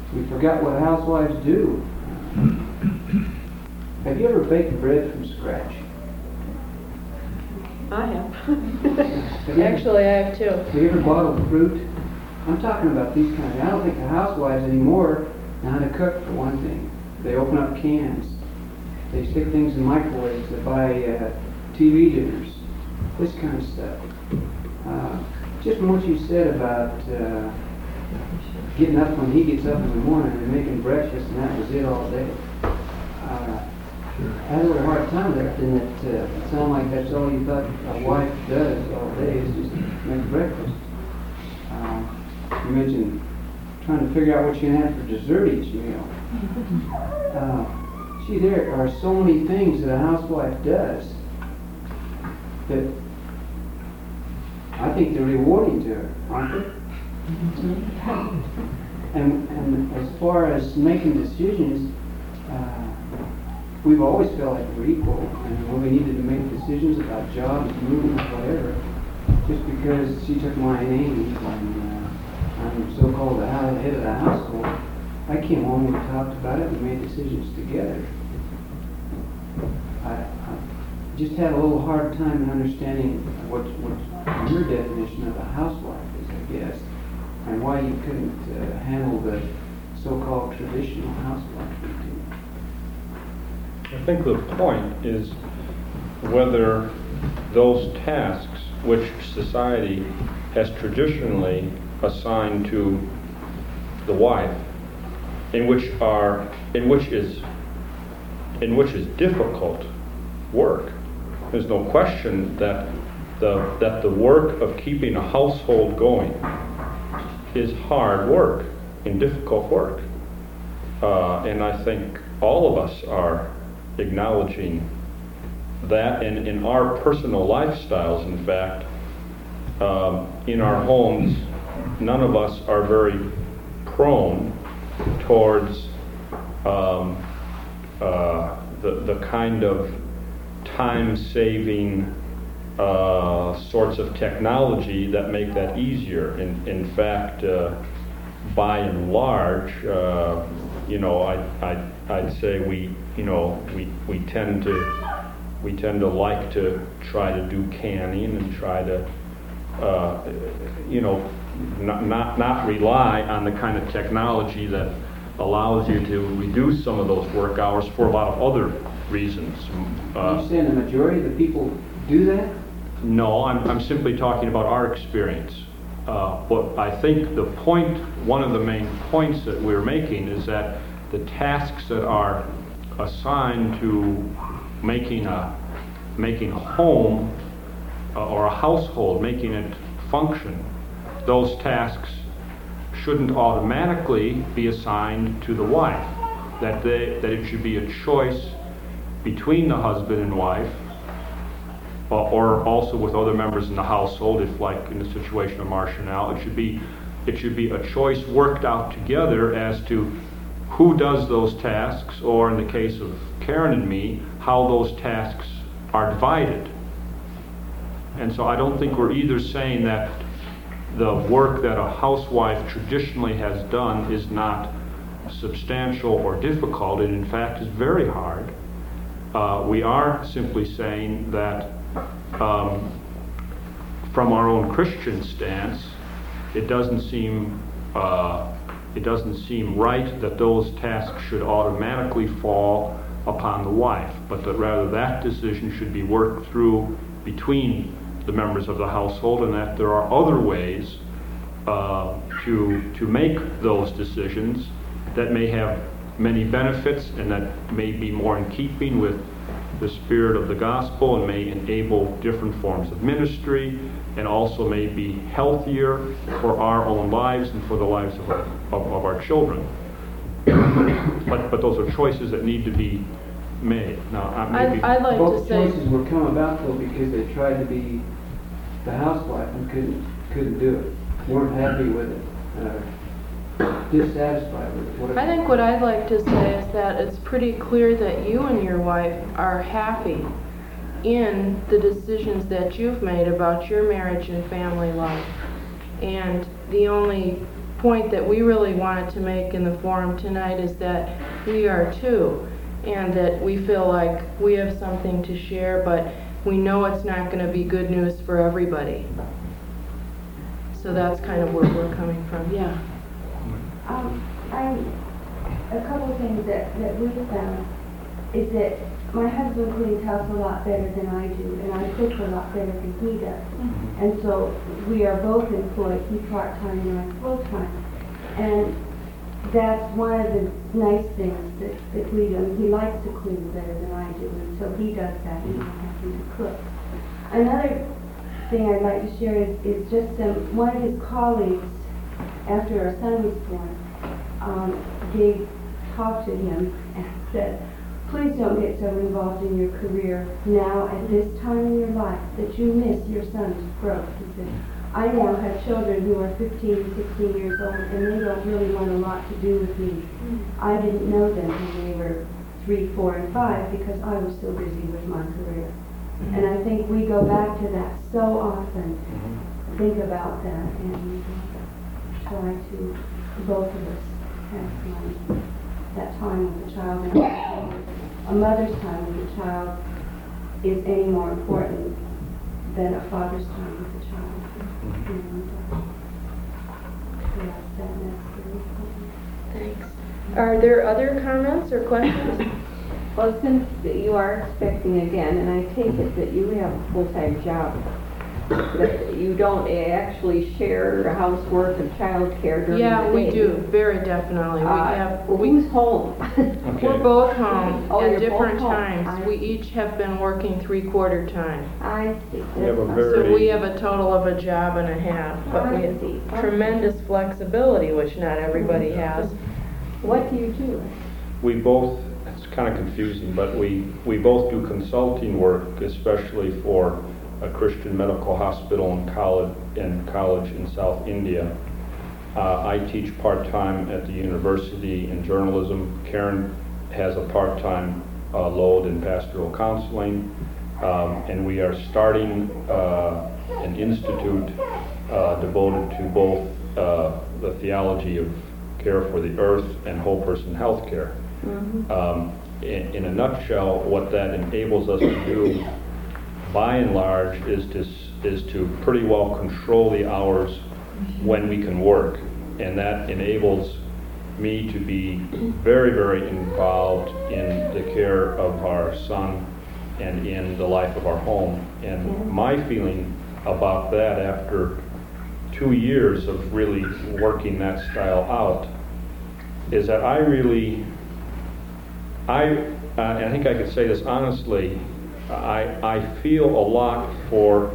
we forgot what housewives do. Have you ever baked bread from scratch? I have. Have you ever- Actually, I have two. Have you ever bottled fruit? I'm talking about these kinds. I don't think the housewives anymore know how to cook, for one thing. They open up cans. They stick things in microwaves. They buy uh, T V dinners. This kind of stuff. Uh, just from what you said about uh, getting up when he gets up in the morning and making breakfast, and that was it all day. Uh, I had a little hard time with that, didn't it? Uh, it sounded like that's all you thought a wife does all day is just make breakfast. Uh, you mentioned trying to figure out what you're going to have for dessert each meal. Uh, gee, there are so many things that a housewife does that I think they're rewarding to her, aren't they? And, and as far as making decisions, uh, we've always felt like we're equal, and when we needed to make decisions about jobs, movement, whatever, just because she took my name and uh, I'm so-called the head of the household, I came home and we talked about it and made decisions together. I, I just had a little hard time in understanding what, what your definition of a housewife is, I guess, and why you couldn't uh, handle the so-called traditional housewife routine. I think the point is whether those tasks which society has traditionally assigned to the wife, in which are in which is in which is difficult work. There's no question that the that the work of keeping a household going is hard work and difficult work, uh, and I think all of us are acknowledging that, and in our personal lifestyles, in fact, um, in our homes, none of us are very prone towards um, uh, the, the kind of time-saving uh, sorts of technology that make that easier. In, in fact, uh, by and large, uh, you know, I, I, I'd say we, you know, we, we tend to, we tend to like to try to do canning and try to, uh, you know, not, not, not rely on the kind of technology that allows you to reduce some of those work hours for a lot of other reasons. Uh, Are you saying the majority of the people do that? No, I'm, I'm simply talking about our experience. Uh, what I think the point, one of the main points that we're making is that the tasks that are assigned to making a making a home uh, or a household, making it function, those tasks shouldn't automatically be assigned to the wife. That they that it should be a choice between the husband and wife, uh, or also with other members in the household, if like in the situation of Marcia now, it should be it should be a choice worked out together as to who does those tasks, or in the case of Karen and me, how those tasks are divided. And so I don't think we're either saying that the work that a housewife traditionally has done is not substantial or difficult, and in fact is very hard. Uh, we are simply saying that um, from our own Christian stance, it doesn't seem uh, it doesn't seem right that those tasks should automatically fall upon the wife, but that rather that decision should be worked through between the members of the household, and that there are other ways uh, to to make those decisions that may have many benefits and that may be more in keeping with the spirit of the gospel and may enable different forms of ministry, and also may be healthier for our own lives and for the lives of our, of, of our children. But but those are choices that need to be made. Now, uh, maybe I'd, I'd like to Both say, choices were come about though because they tried to be the housewife and couldn't couldn't do it. Weren't happy with it. Uh, dissatisfied with it. Whatever. I think what I'd like to say is that it's pretty clear that you and your wife are happy in the decisions that you've made about your marriage and family life. And the only point that we really wanted to make in the forum tonight is that we are too, and that we feel like we have something to share, but we know it's not going to be good news for everybody. So that's kind of where we're coming from. Yeah. Um, I, a couple of things that, that we found is that my husband cleans house a lot better than I do, and I cook a lot better than he does. Mm-hmm. And so we are both employed, he part-time and I full-time. And that's one of the nice things that, that we do. He likes to clean better than I do, and so he does that, and I have to cook. Another thing I'd like to share is, is just um, one of his colleagues, after our son was born, um, gave, talked to him and said, please don't get so involved in your career now at this time in your life that you miss your son's growth. He said, I now have children who are fifteen, sixteen years old, and they don't really want a lot to do with me. I didn't know them when they were three, four, and five because I was so busy with my career. Mm-hmm. And I think we go back to that so often, mm-hmm. think about that, and try to, both of us, have um, that time with the child. And a mother's time with the child is any more important than a father's time with the child. Mm-hmm. And, uh, yeah, that, that's very important. Thanks. Are there other comments or questions? Well, since you are expecting again, and I take it that you have a full-time job, that you don't actually share housework and childcare during Yeah, the day. we do, very definitely. We Uh, have, we, Who's home? we're both home Oh, at you're both different home. times. I We each have been working three-quarter time. I see. We have a That's- very- So we have a total of a job and a half, but we I see. have tremendous flexibility, which not everybody has. What do you do? We both, it's kind of confusing, but we, we both do consulting work, especially for a Christian medical hospital and college, and college in South India. Uh, I teach part-time at the university in journalism. Karen has a part-time uh, load in pastoral counseling. Um, and we are starting uh, an institute uh, devoted to both uh, the theology of care for the earth and whole person health care. Mm-hmm. Um, in, in a nutshell, what that enables us to do, by and large, is to is to pretty well control the hours when we can work, and that enables me to be very, very involved in the care of our son and in the life of our home. And my feeling about that, after two years of really working that style out, is that I really, I, uh, and I think I could say this honestly, I, I feel a lot for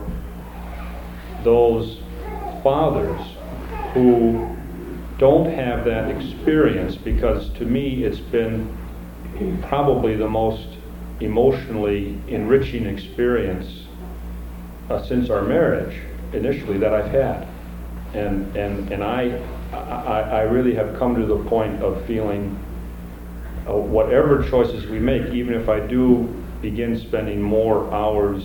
those fathers who don't have that experience, because to me it's been probably the most emotionally enriching experience uh, since our marriage initially that I've had. And, and, and I, I, I really have come to the point of feeling uh, whatever choices we make, even if I do begin spending more hours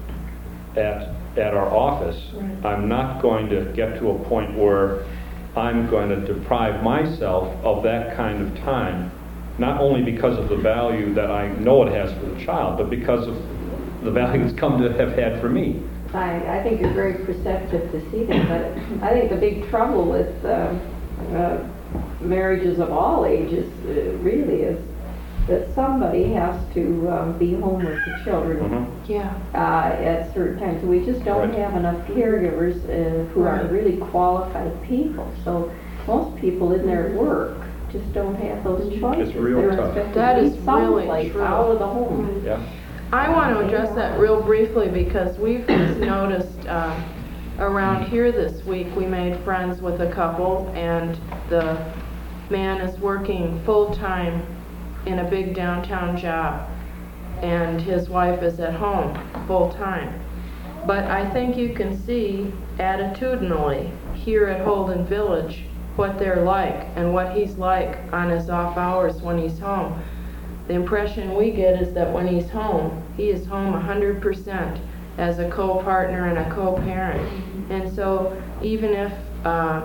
at at our office, right, I'm not going to get to a point where I'm going to deprive myself of that kind of time, not only because of the value that I know it has for the child, but because of the value it's come to have had for me. I, I think you're very perceptive to see that, but I think the big trouble with um, uh, marriages of all ages uh, really is that somebody has to um, be home with the children Mm-hmm. Yeah. uh, at certain times. We just don't Right. have enough caregivers uh, who Right. are really qualified people. So most people in their work just don't have those choices. It's real They're tough. expected That to be is really someplace true. out of the home. Yeah. I want to address that real briefly because we've just noticed uh, around here this week, we made friends with a couple, and the man is working full-time in a big downtown job, and his wife is at home full-time. But I think you can see attitudinally here at Holden Village what they're like and what he's like on his off hours when he's home. The impression we get is that when he's home, he is home one hundred percent as a co-partner and a co-parent. And so even if uh,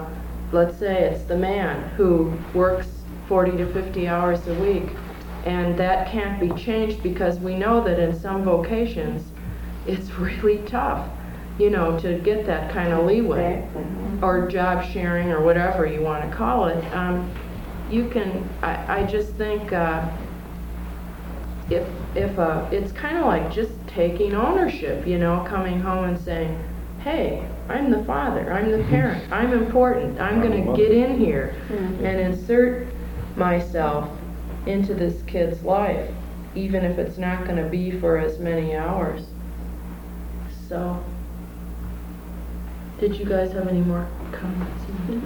let's say it's the man who works forty to fifty hours a week, and that can't be changed because we know that in some vocations, it's really tough, you know, to get that kind of leeway, or job sharing, or whatever you want to call it. Um, you can, I, I just think, uh, if, if, uh, it's kind of like just taking ownership, you know, coming home and saying, hey, I'm the father, I'm the parent, I'm important, I'm gonna get in here and insert myself into this kid's life, even if it's not gonna be for as many hours. So, did you guys have any more comments?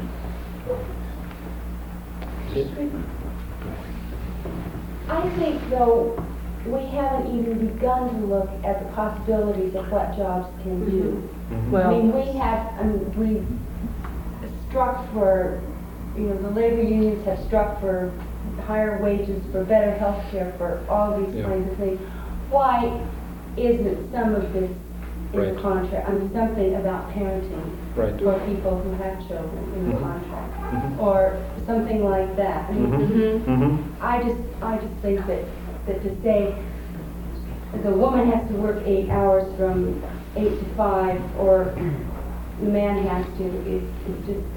I think, though, we haven't even begun to look at the possibilities of what jobs can do. I Well, mean, we have, I mean, we struck for, you know, the labor unions have struck for higher wages, for better health care, for all these Yeah. kinds of things. Why isn't some of this in Right. the contract? I mean, something about parenting Right. for people who have children in the Mhm. contract, Mhm. or something like that. I mean, Mhm. mhm. Mhm. I just, I just think that, that to say the woman has to work eight hours from eight to five, or the man has to, is, is just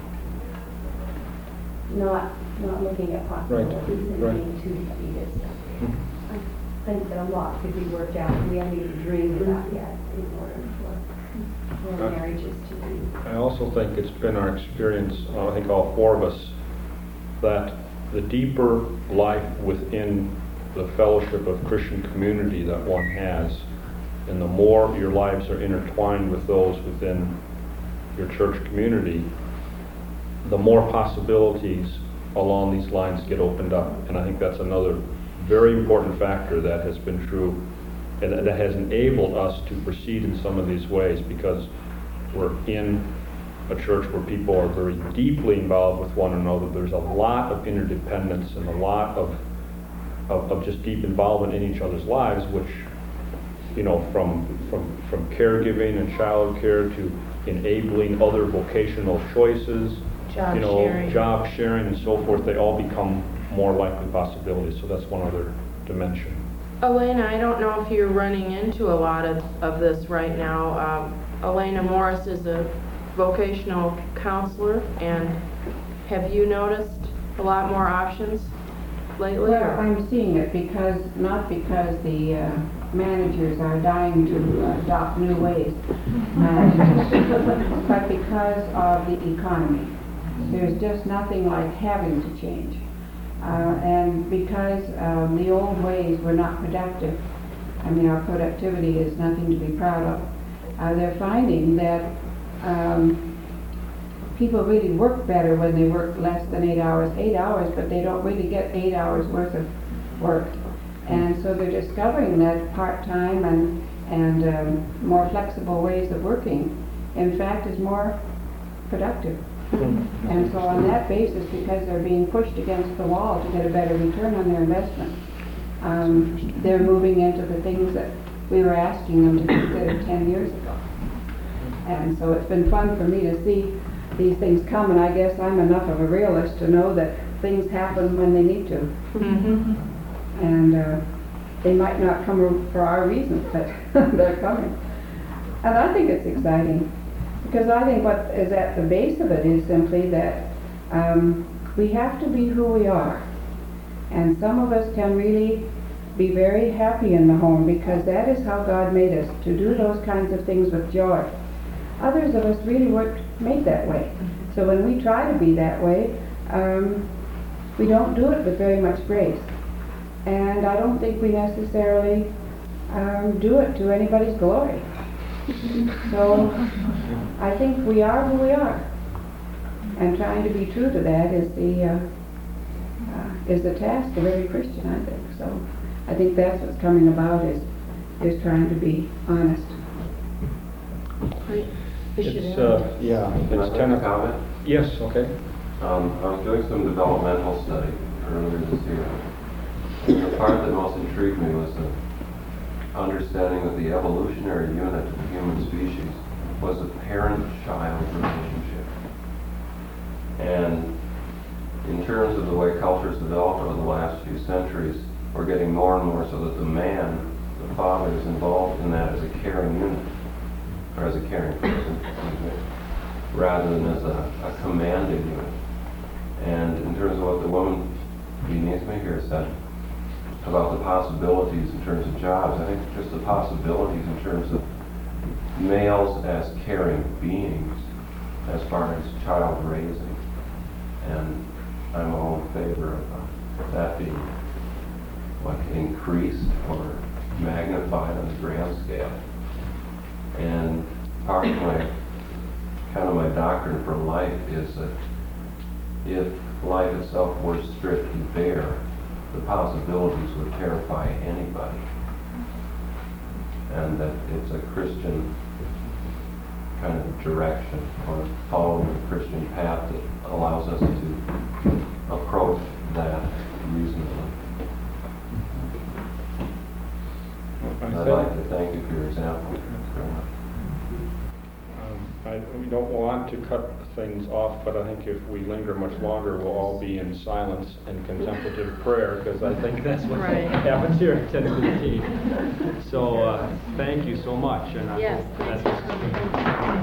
not, not looking at possibilities and right. being too defeatist. Mhm. I think that a lot could be worked out, we haven't even dreamed about yet in order for, for Uh, marriages to be. I also think it's been our experience, uh, I think all four of us, that the deeper life within the fellowship of Christian community that one has, and the more your lives are intertwined with those within your church community, the more possibilities along these lines get opened up. And I think that's another very important factor that has been true, and that has enabled us to proceed in some of these ways, because we're in a church where people are very deeply involved with one another. There's a lot of interdependence and a lot of, of, of just deep involvement in each other's lives, which, you know, from, from, from caregiving and child care to enabling other vocational choices, Job you know, sharing. job sharing and so forth, they all become more likely possibilities. So that's one other dimension. Elena, I don't know if you're running into a lot of, of this right now. Um, Elena Morris is a vocational counselor, and have you noticed a lot more options lately? Well, or- I'm seeing it because, not because the uh, managers are dying to uh, adopt new ways, uh, but because of the economy. There's just nothing like having to change. Uh, and because um, the old ways were not productive, I mean, our productivity is nothing to be proud of, uh, they're finding that um, people really work better when they work less than eight hours, eight hours, but they don't really get eight hours worth of work. And so they're discovering that part-time and, and um, more flexible ways of working, in fact, is more productive. And so on that basis, because they're being pushed against the wall to get a better return on their investment, um, they're moving into the things that we were asking them to consider ten years ago. And so it's been fun for me to see these things come, and I guess I'm enough of a realist to know that things happen when they need to. Mhm. And uh, they might not come for our reasons, but they're coming. And I think it's exciting, because I think what is at the base of it is simply that um, we have to be who we are. And some of us can really be very happy in the home, because that is how God made us, to do those kinds of things with joy. Others of us really weren't made that way. So when we try to be that way, um, we don't do it with very much grace. And I don't think we necessarily um, do it to anybody's glory. So I think we are who we are, and trying to be true to that is the uh, uh, is the task of every Christian, I think. So I think that's what's coming about, is is trying to be honest. Right. We should It's, have- uh, yeah, Can I it's make ten a o'clock. comment? Yes, okay. Um, I was doing some developmental study earlier this year. And the part that most intrigued me was the understanding that the evolutionary unit of the human species was a parent-child relationship. And in terms of the way culture's developed over the last few centuries, we're getting more and more so that the man, the father, is involved in that as a caring unit, or as a caring person, excuse me, rather than as a, a commanding unit. And in terms of what the woman beneath me here said about the possibilities in terms of jobs, I think just the possibilities in terms of males as caring beings as far as child raising. And I'm all in favor of uh, that being like increased or magnified on the grand scale. And part of my, kind of my doctrine for life is that if life itself were stripped and bare, the possibilities would terrify anybody. And that it's a Christian kind of direction, or following a Christian path that allows us to approach that reasonably. I'd like to thank you for your example. Very much. Um, I, we don't want to cut things off, but I think if we linger much longer, we'll all be in silence and contemplative prayer, because I think that's what Right. happens here at ten fifteen. So uh, thank you so much. And I Yes, hope thanks that's for coming.